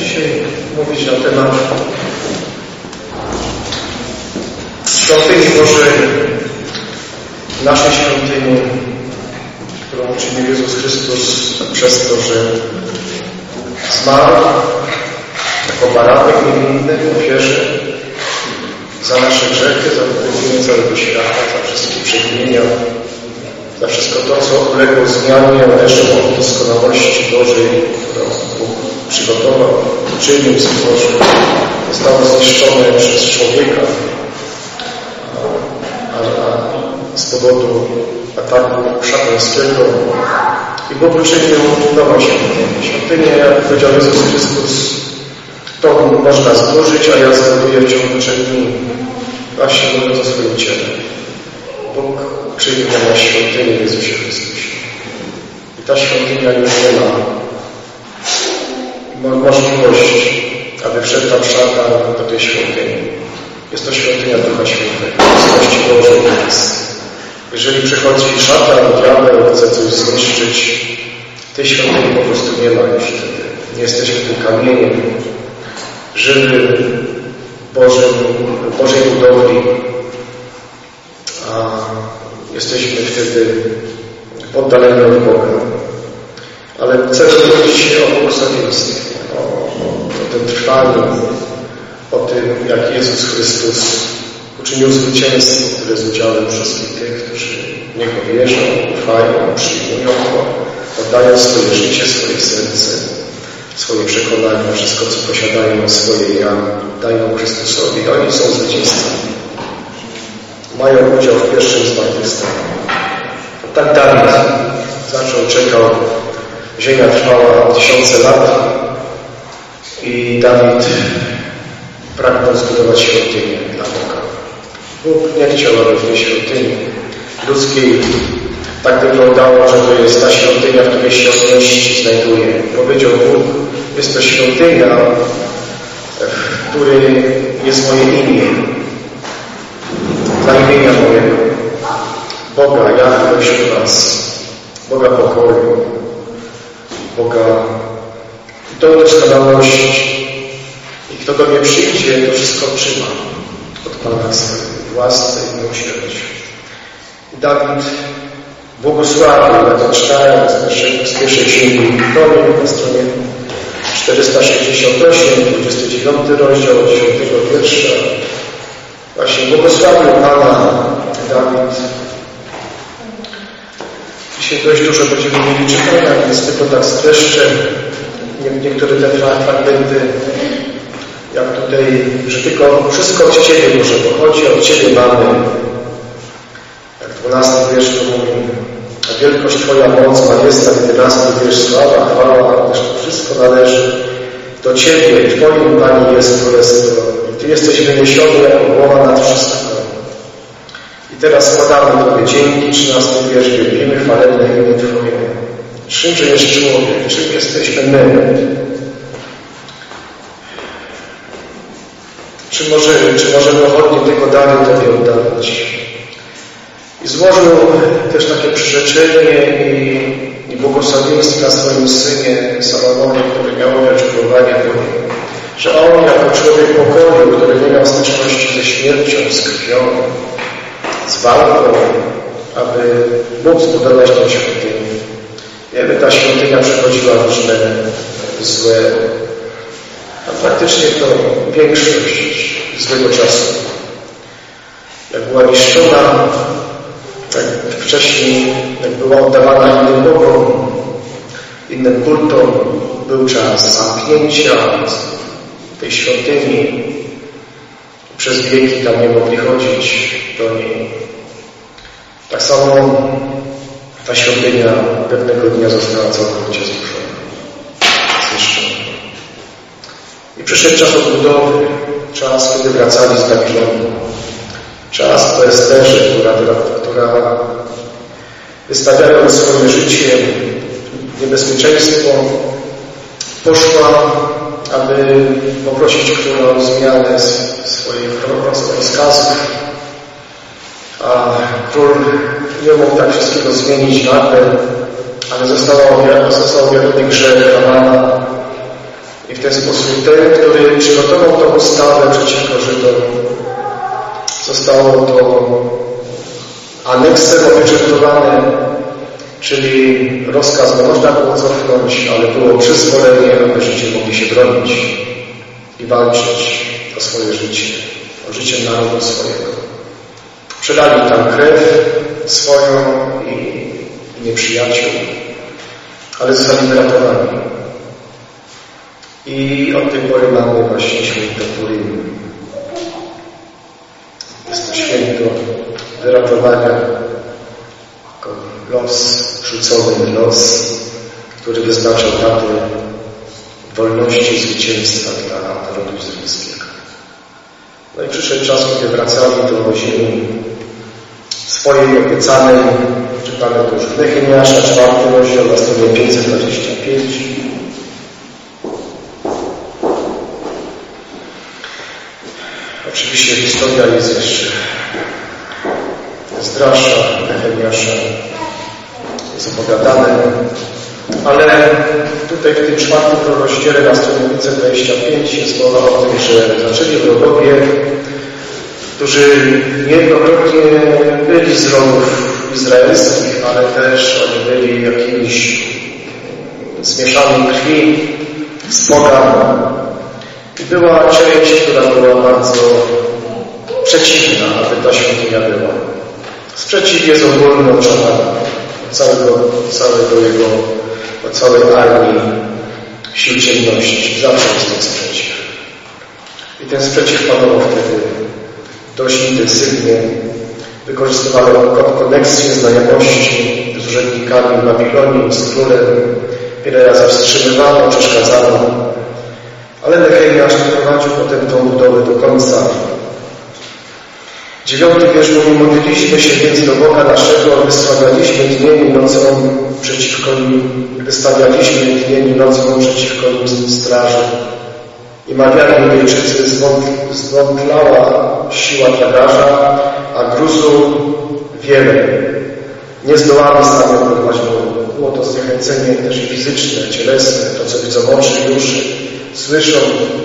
dzisiaj mówić na temat świątyni Bożej, naszej świątyni, którą uczynił Jezus Chrystus przez to, że zmarł jako baranek niewinny w ofierze za nasze grzechy, za wypełnienie całego świata, za wszystkie przewinienia, za wszystko to, co uległo zmianie, należy od doskonałości Bożej, którą Bóg przygotował, uczynił, stworzył, zostało zniszczone przez człowieka, a z powodu ataku szatańskiego i Bóg uczynił nową świątynię. Świątynię, jak powiedział Jezus Chrystus, to można zburzyć, a ja zbuduję w ciągu 3 dni, właśnie mówiąc o swoim ciele. Bóg uczynił na świątynię w Jezusie Chrystusie. I ta świątynia już nie ma możliwości, aby wszedł tam szatan do tej świątyni. Jest to świątynia Ducha Świętego, obecności Bożej jest. Jeżeli przychodzi szatan, diabeł, chce coś zniszczyć, tej świątyni po prostu nie ma już wtedy. Nie jesteśmy tym kamieniem żywym Bożej budowli, a jesteśmy wtedy oddaleni od Boga. Ale chcę mówić dzisiaj o błogosławieństwie, o tym trwaniu, o tym, jak Jezus Chrystus uczynił zwycięstwo, które jest udziałem wszystkich tych, którzy w Niego wierzą, ufają, przyjmują Go, oddają swoje życie, swoje serce, swoje przekonania, wszystko, co posiadają, swoje ja, dają Chrystusowi. Oni są zwycięzcami. Mają udział w pierwszym zmartwychwstaniu. Tak Dawid czekał. Ziemia trwała 1000 lat i Dawid pragnął zbudować świątynię dla Boga. Bóg nie chciał, aby w tej świątyni ludzkiej tak wyglądało, że to jest ta świątynia, w której się odności znajduje. Powiedział Bóg, jest to świątynia, w której jest moje imię, dla imienia mojego, Boga, ja wśród was, Boga pokoju, Boga doskonałości. I kto do mnie przyjdzie, to wszystko otrzyma od Pana swojego, w łasce i miłosierdziu. Dawid błogosławił, jak to czytając z pierwszej księgi Kroników na stronie 468, 29 rozdział, 10 wiersza. Właśnie błogosławił Pana Dawid. Dzisiaj dość dużo będziemy mieli czytania, więc tylko tak streszczę niektóre te fragmenty, jak tutaj, że tylko wszystko od Ciebie może pochodzi, od Ciebie mamy. Jak 12 wiersz to mówi, a wielkość Twoja moc, majestat, 11 wiersz, sława, chwała, to wszystko należy do Ciebie, Twoim, Pani, jest królestwo. I Ty jesteś wyniesiony jako głowa nad wszystko. I teraz składamy Tobie dzięki, 13 wiersz, wielbimy chwalebne imię Twoje. Czymże jest człowiek? Czym jesteśmy my? Czy możemy ochotnie tego daru Tobie oddawać? I złożył też takie przyrzeczenie i błogosławieństwa swoim synie Salomonie, który miał umiar królowania Bożej, że on jako człowiek pokoju, który nie miał styczności ze śmiercią, z krwią, z walką, aby móc budować tę świątynię. Wiemy, ta świątynia przechodziła różne złe, a praktycznie to większość złego czasu. Jak była niszczona, jak wcześniej, jak była oddawana innym bogom, innym kultom, był czas zamknięcia tej świątyni. Przez wieki tam nie mogli chodzić do niej. Tak samo ta świątynia pewnego dnia została całkowicie zniszczona. I przyszedł czas odbudowy, czas, kiedy wracali z Babilonu. Czas po Esterze, która wystawiając swoje życie, niebezpieczeństwo, poszła, aby poprosić króla o zmianę swoich rozkazów. A król nie mógł tak wszystkiego zmienić nagle, ale został objawiony grzech Hamana. I w ten sposób ten, który przygotował tą ustawę przeciwko Żydom, zostało to aneksem opieczętowane, czyli rozkaz nie można było cofnąć, ale było przyzwolenie, aby Żydzi mogli się bronić i walczyć o swoje życie, o życie narodu swojego. Przelali tam krew swoją i nieprzyjaciół, ale zostali wyratowani. I od tej pory mamy właśnie święto Purim. Jest to święto wyratowania, los, rzucony los, który wyznaczał datę wolności i zwycięstwa dla narodu izraelskiego. No i przyszedł czas, kiedy wracali do ziemi swojej obiecanej. Czytamy to już w Nehemiasza, 4 rozdział, na stronie 525. Oczywiście historia jest jeszcze zdrasza Nehemiasza, jest opowiadane, ale tutaj w tym 4 rozdziale na stronie 525 jest mowa o tym, że zaczęli wrogowie, którzy niejednokrotnie byli z rodów izraelskich, ale też oni byli jakimiś zmieszanej krwi z pogan. I była część, która była bardzo przeciwna, aby ta świątynia była. Sprzeciw jest ogólny od szatana, od całej armii sił ciemności. Zawsze jest ten sprzeciw. I ten sprzeciw panował wtedy dość intensywnie. Wykorzystywano koneksje, znajomości z urzędnikami w Babilonie, z królem. Wiele razy wstrzymywano, przeszkadzano. Ale Nehemiasz doprowadził potem tą budowę do końca. 9 wiersz mówi: modliliśmy się więc do Boga naszego, wystawialiśmy dniem i nocą przeciwko nim straży. I mawiali Judejczycy, zwątlała siła tragarza, a gruzu wiele. Nie zdołamy sami operować, bo było to zniechęcenie też i fizyczne, cielesne, to co widzą oczy i uszy, słyszą.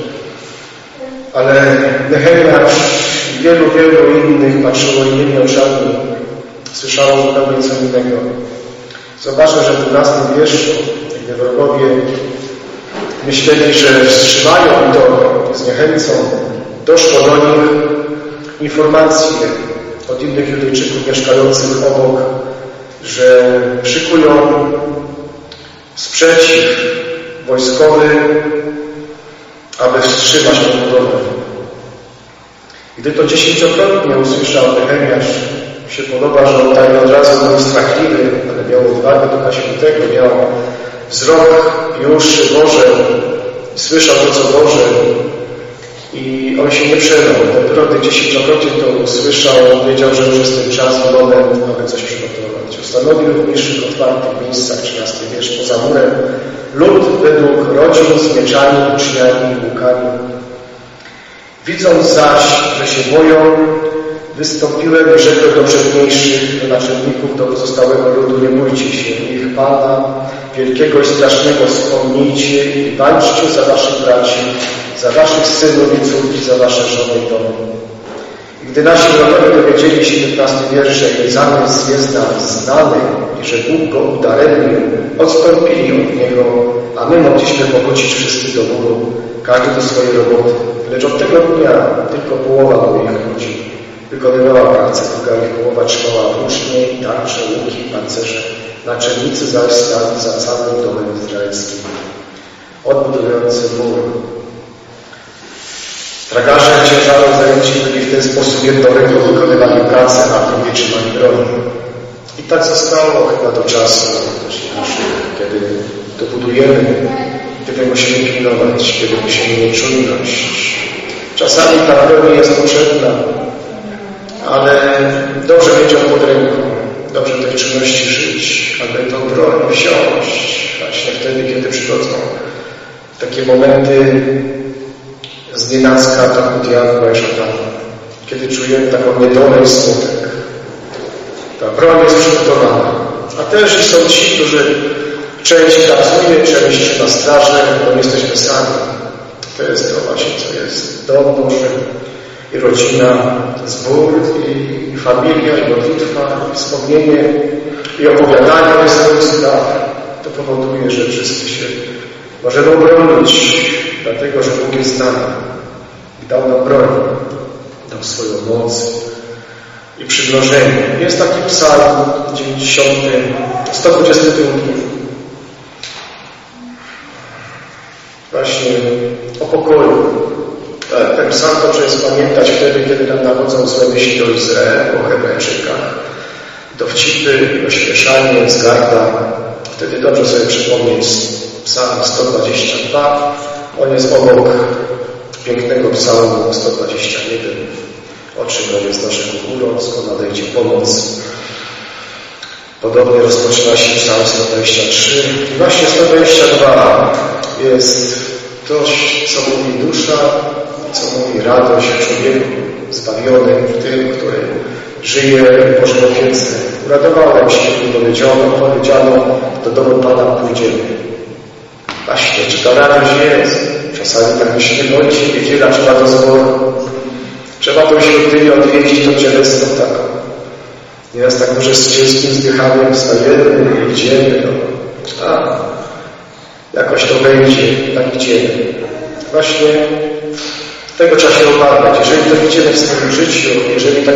Ale Nehemiasz i wielu innych patrzyło innymi oczami, słyszało zupełnie co innego. Zobaczę, że w 12 wierszu, gdy wrogowie myśleli, że wstrzymają to, zniechęcą, doszło do nich informacje od innych Judejczyków mieszkających obok, że szykują sprzeciw wojskowy, aby wstrzymać tę budowę. Gdy to 10-krotnie usłyszał Nehemiasz, się podoba, że on tak od razu był strachliwy, ale miał odwagę Ducha Świętego, miał wzrok i uszy Boże, słyszał to, co Boże, i on się nie przerwał. Dopiero gdy 10-krotnie to usłyszał, wiedział, że już jest ten czas i moment, aby coś przygotować. Ustanowił w mniejszych, otwartych miejscach, 13 wiersz, poza murem, lud według rodzin z mieczami, uczniami i łukami. Widząc zaś, że się boją, wystąpiłem i rzekłem do przedniejszych, do naczelników, do pozostałego ludu: nie bójcie się, niech Pana wielkiego i strasznego wspomnijcie i walczcie za waszych braci, za waszych synów i córki, za wasze żony i domy. I gdy nasi wrogowie dowiedzieli się, 15 wiersz, że jej zamysł jest nam znany i że Bóg go udaremnił, odstąpili od niego, a my mogliśmy powrócić wszyscy do muru, każdy do swojej roboty. Lecz od tego dnia tylko połowa moich ludzi wykonywała pracę, druga ich połowa trzymała włócznie, tarcze, łuki i pancerze. Naczelnicy zaś stali za całym domem izraelskim, odbudujący mur. Tragarze ciężarą zajęci byli w ten sposób jedną ręką wykonywali pracę, a drugie trzymali broń. I tak zostało chyba do czasu, kiedy to budujemy, kiedy musimy pilnować, kiedy musimy mieć czujność. Czasami ta broń jest potrzebna, ale dobrze mieć ją pod ręką, dobrze tej czujności żyć, aby tą broń wziąć właśnie wtedy, kiedy przychodzą takie momenty znienacka ataku diabła i szatana, kiedy czujemy taką niedolę i smutek. Ta broń jest przygotowana. A też są ci, którzy część pracuje, część na straży, bo nie jesteśmy sami. To jest to właśnie, co jest dom Boży i rodzina, zbór i familia, i modlitwa, i wspomnienie, i opowiadanie o swoich spraw. To powoduje, że wszyscy się możemy obronić, dlatego, że Bóg jest z nami i dał nam broń, dał swoją moc i przymnożenie. Jest taki psalm 90, 122. Właśnie o pokoju. Ten psalm dobrze jest pamiętać wtedy, kiedy nam narodzą złe myśli o Izraelu, o Hebrajczykach, dowcipy, ośmieszanie, zgarda. Wtedy dobrze sobie przypomnieć psalm 122. On jest obok pięknego psalmu 121. O czym on jest naszego górą, skąd nadejdzie pomoc. Podobnie rozpoczyna się psalm 123. I właśnie 122 jest coś, co mówi dusza, co mówi radość o człowieku zbawionym, tym, który żyje w Bożej opiece. Uradowałem się, gdy powiedziano, do domu Pana pójdziemy. Właśnie, czy ta radość jest? Czasami tak myślimy, bądź niedziela, trzeba do zboru. Trzeba tą świątynię odwiedzić, tą cielesną taką. Nieraz tak może z ciężkim wzdychaniem wstajemy i idziemy. Jakoś to będzie, tak idziemy. Właśnie tego trzeba się obawiać. Jeżeli to widzimy w swoim życiu, jeżeli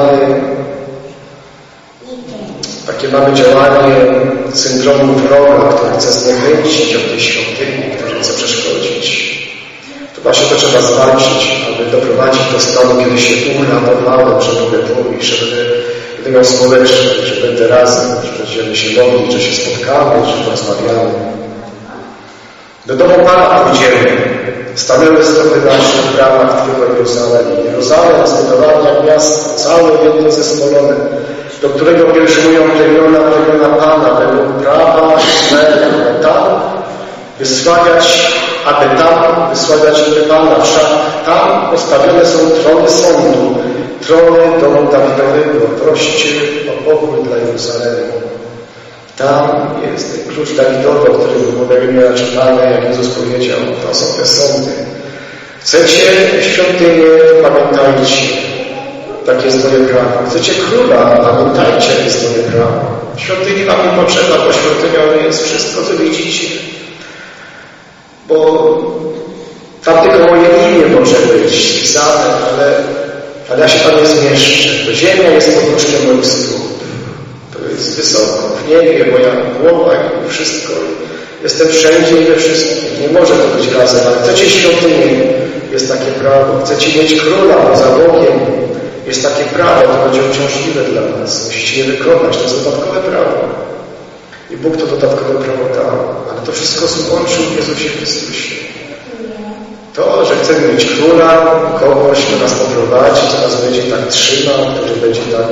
takie mamy działanie syndromu wroga, który chce zniechęcić od tej świątyni, który chce przeszkodzić, to właśnie to trzeba zwalczyć, aby doprowadzić do stanu, kiedy się ugra normalną, że mogę pójść, że będę miał społeczność, że będę razem, że będziemy się modlić, że się spotkamy, że porozmawiamy. Do domu Pana pójdziemy. Stawiamy stopy na naszych bramach Twojego Jeruzalem. Jeruzalem zdecydowany jak miasto, całe jedno zespolone, do którego pielgrzymują plemiona Pana, według prawa Izraela, aby tam wysławiać imię Pana. Wszak tam postawione są trony sądu, trony domu Dawidowego. Proście o pokój dla Jeruzalemu. Tam jest ten klucz Dawidowy, o którym w Ewangelii czytamy, jak Jezus powiedział, to są te sądy. Chcecie świątynię, pamiętajcie, takie jest moje prawo. Chcecie króla, pamiętajcie, jak jest moje prawo. Świątyni wam nie potrzeba, bo świątynią jest wszystko, co widzicie. Bo tam tylko moje imię może być spisane, ale ja się tam nie zmieszczę. Bo ziemia jest podróżkiem moich stóp. To jest wysoko. W niebie moja głowa i wszystko. Jestem wszędzie i we wszystkim. Nie może to być razem, ale chcecie świątynię, jest takie prawo. Chcecie mieć króla poza Bogiem, jest takie prawo, to będzie uciążliwe dla nas. Musicie je wykonać, to jest dodatkowe prawo. I Bóg to dodatkowe prawo dał. Ale to wszystko złączył w Jezusie Chrystusie. To, że chcemy mieć króla, kogoś, kto nas poprowadzi, co nas będzie tak trzymał, który będzie tak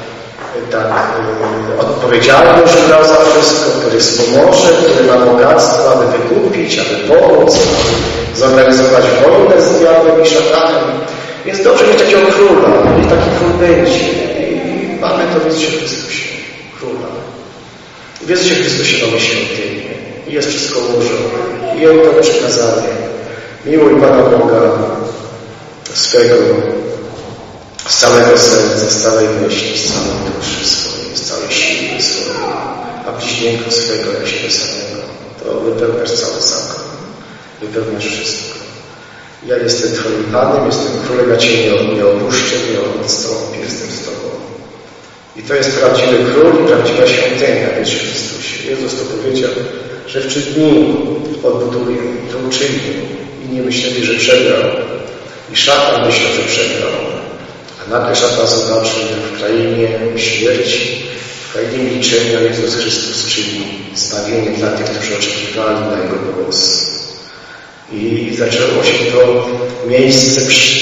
odpowiedzialność brał za wszystko, który wspomoże, który ma bogactwo, aby wykupić, aby pomóc, aby zorganizować wojnę z diabłem i szatanem. Więc dobrze mieć takiego króla, i taki król będzie. I mamy to w Jezusie Chrystusie, króla. I w Jezusie Chrystusie mamy świątynię. I jest wszystko ułożone. I Jego to przykazanie. Miłuj Pana Boga swego, z całego serca, z całej myśli, z całej duszy swojej, z całej siły swojej, a bliźniego swego jak siebie samego. To wypełniasz cały zakon. Wypełniasz wszystko. Ja jestem Twoim Panem, jestem Królem, ja Cię nie opuszczę, nie odstąpię, jestem z Tobą. I to jest prawdziwy Król i prawdziwa świątynia w Jezusie Chrystusie. Jezus to powiedział, że w 3 dni odbuduje, to uczynił. Inni myśleli, że przegrał. I szatan myślał, że przegrał. A nagle szatan zobaczył, że w krainie śmierci, w krainie milczenia Jezus Chrystus czyni zbawienie dla tych, którzy oczekiwali na Jego głos. I zaczęło się to miejsce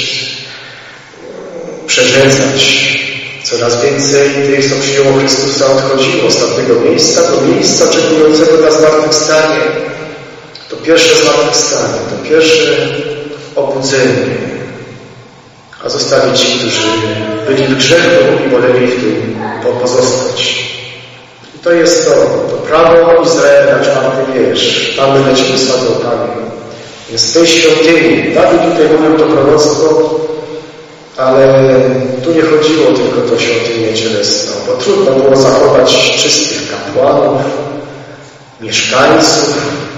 przerzedzać. Coraz więcej tych, co przyjęło Chrystusa, odchodziło z tamtego miejsca do miejsca oczekującego na zmartwychwstanie. To pierwsze zmartwychwstanie, to pierwsze obudzenie. A zostali ci, którzy byli w grzechu i woleli w tym pozostać. I to jest to prawo Izraela, 4. wiersz. Tam my lecimy z Panią. Więc z tej świątyni, Dawid tutaj mówił to proroctwo, ale tu nie chodziło tylko o świątynię cielesną, bo trudno było zachować czystych kapłanów, mieszkańców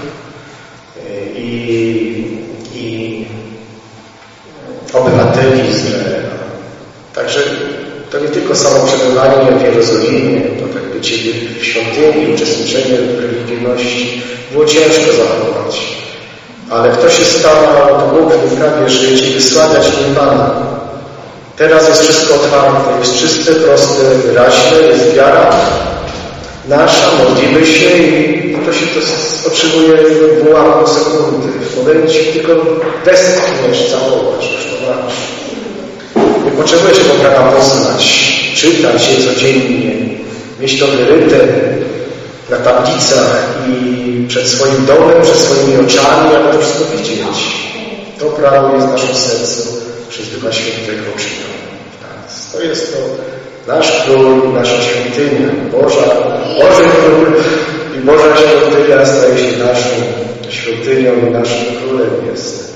i obywateli Izraela. Także to nie tylko samo przebywanie w Jerozolimie, to tak bycie w świątyni, uczestniczenie w religijności było ciężko zachować. Ale kto się stara, to Bóg w prawie żyć i wysłaniać im Pana. Teraz jest wszystko otwarte, jest czyste, proste, wyraźne, jest wiara nasza, modlimy się i to się otrzymuje w ułamku sekundy. W momencie tylko westchniesz, zawołasz, już to masz. Nie potrzebujesz Boga poznać, czytać je codziennie, mieć to wyryte na tablicach i przed swoim domem, przed swoimi oczami, aby to wszystko widzieć. To prawo jest w naszym sercu przez Ducha Świętego przyjęte. To jest to nasz Król, nasza świątynia, Boży Król i Boża świątynia staje się naszą świątynią i naszym Królem jest.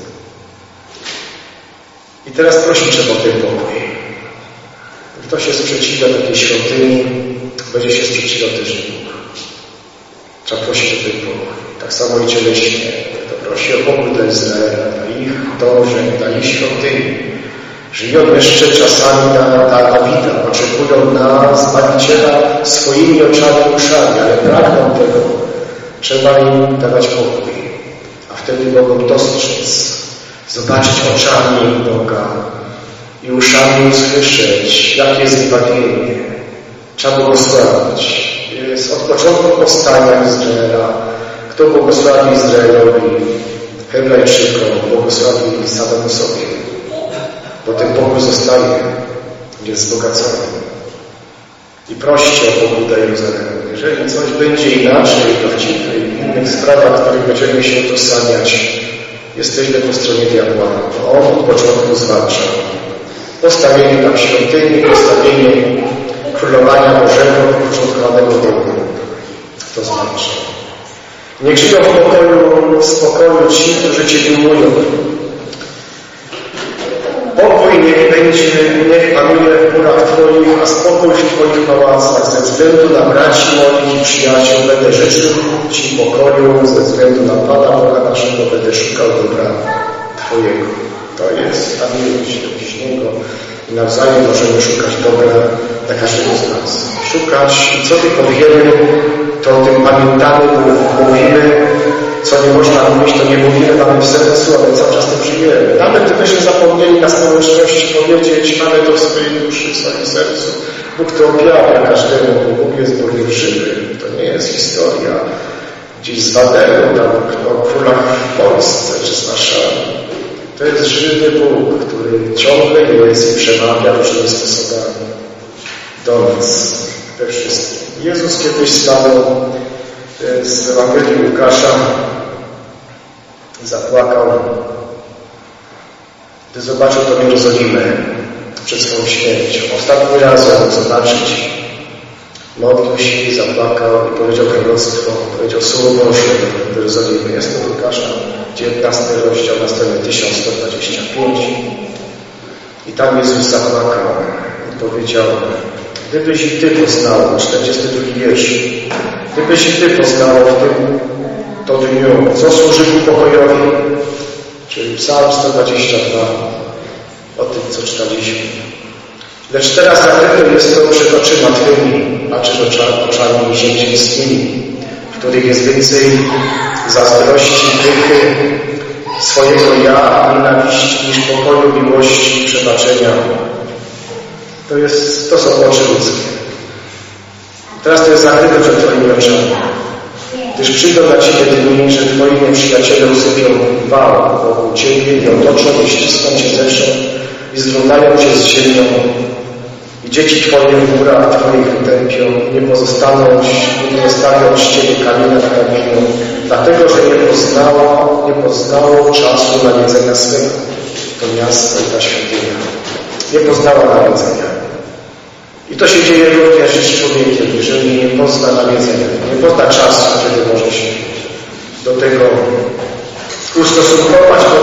I teraz prosić trzeba o ten pokój. Kto się sprzeciwia takiej świątyni, będzie się sprzeciwiał też Bóg. Trzeba prosić o ten pokój. Tak samo i cieleśnie. Kto prosi o pokój dla Izraela, dla ich dążeń, dla ich świątyni. Żyją jeszcze czasami na Dawida, oczekują na Zbawiciela swoimi oczami i uszami, ale pragną tego. Trzeba im dawać pokój, a wtedy mogą dostrzec, zobaczyć oczami Boga i uszami usłyszeć, jakie jest zbawienie. Trzeba błogosławić. Jest od początku powstania Izraela. Kto błogosławi Izraelowi, Hebrajczykom, błogosławi samemu sobie. Bo ten pokój zostaje, jest wzbogacony. I proście o pokój dla Jeruzalemu. Jeżeli coś będzie inaczej, prawdziwe i w innych sprawach, w których będziemy się utożsamiać, jesteśmy po stronie diabła. Bo on od początku zwalczał. Postawienie tam świątyni, postawienie królowania Bożego, uporządkowanego domu. To zwalcza. Niech żyją w spokoju ci, którzy Cię miłują. Pokój niech panuje w górach Twoich, a spokój w Twoich pałacach. Ze względu na braci moich i przyjaciół będę życzył Ci pokoju, ze względu na Pana Boga naszego będę szukał dobra Twojego. To jest ta miłość do bliźniego i nawzajem możemy szukać dobra dla każdego z nas. Szukać i co tylko wiemy, to o tym pamiętamy, mówimy. Co nie można mówić, to nie mówimy, mamy w sercu, ale cały czas to żyjemy. Nawet gdybyśmy zapomnieli na społeczności powiedzieć, mamy to w swojej duszy, w swoim sercu. Bóg to objawia każdemu, bo Bóg jest Bogiem żywym. To nie jest historia gdzieś z Babelu, tam o królach w Polsce czy z Warszawy. To jest żywy Bóg, który ciągle jest i przemawia różnymi sposobami do nas we wszystkim. Jezus kiedyś stanął z Ewangelii Łukasza, zapłakał, gdy zobaczył tą Jerozolimę przed swoją śmiercią. Ostatni raz ją zobaczyć. Modlił się i zapłakał i powiedział proroctwo, powiedział Słowo Boże w Jerozolimie. Jest to Łukasza, 19 rozdział, na stronie 1125. I tam Jezus zapłakał i powiedział, gdybyś i Ty poznał, 42 wiersz, gdybyś i Ty poznał w tym to dniu, co służy ku pokojowi, czyli Psalm 122, o tym, co czytaliśmy. Lecz teraz zakryte jest to przed oczyma Twymi, a przed oczami ziemskimi, w których jest więcej zazdrości, pychy, swojego ja, nienawiści, niż pokoju, miłości, przebaczenia. To są oczy ludzkie. Teraz to jest zakryte przed Twoimi oczami. Gdyż przyjdą na Ciebie dni, że Twoi nieprzyjaciele usypią wał wokół Ciebie i otoczą i ścisną Cię zewsząd i zrównają Cię z ziemią i dzieci Twoje w górach Twoich wytępią i nie pozostawią z Ciebie kamienia na kamieniu, dlatego, że nie poznało czasu nawiedzenia swego. To miasto i ta świątynia. Nie poznała nawiedzenia. I to się dzieje również z człowiekiem, jeżeli nie pozna nawiedzenia, nie pozna czasu, kiedy może się do tego ustosunkować